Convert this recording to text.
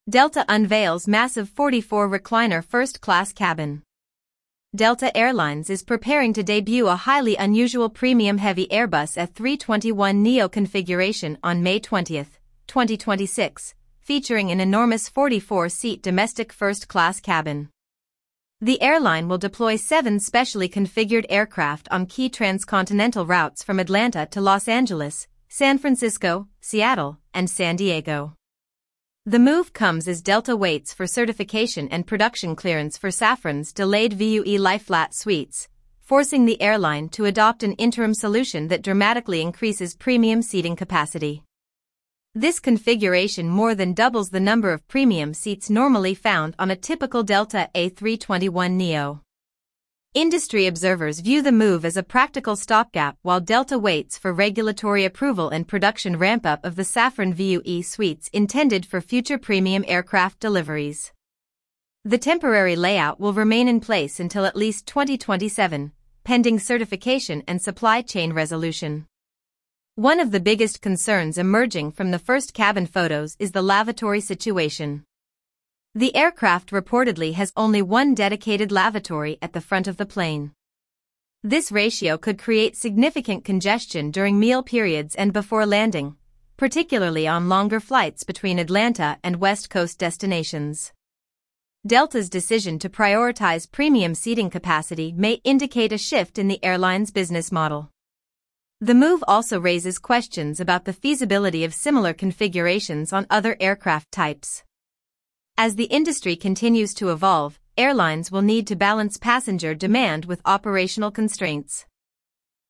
Delta unveils massive 44-recliner first-class cabin. Delta Air Lines is preparing to debut a highly unusual premium heavy Airbus A321neo configuration on May 20, 2026, featuring an enormous 44-seat domestic first-class cabin. The airline will deploy 7 specially configured aircraft on key transcontinental routes from Atlanta to Los Angeles, San Francisco, Seattle, and San Diego. The move comes as Delta waits for certification and production clearance for Safran's delayed VUE lie-flat suites, forcing the airline to adopt an interim solution that dramatically increases premium seating capacity. This configuration more than doubles the number of premium seats normally found on a typical Delta A321neo. Industry observers view the move as a practical stopgap while Delta waits for regulatory approval and production ramp-up of the Safran VUE suites intended for future premium aircraft deliveries. The temporary layout will remain in place until at least 2027, pending certification and supply chain resolution. One of the biggest concerns emerging from the first cabin photos is the lavatory situation. The aircraft reportedly has only one dedicated lavatory at the front of the plane. This ratio could create significant congestion during meal periods and before landing, particularly on longer flights between Atlanta and West Coast destinations. Delta's decision to prioritize premium seating capacity may indicate a shift in the airline's business model. The move also raises questions about the feasibility of similar configurations on other aircraft types. As the industry continues to evolve, airlines will need to balance passenger demand with operational constraints.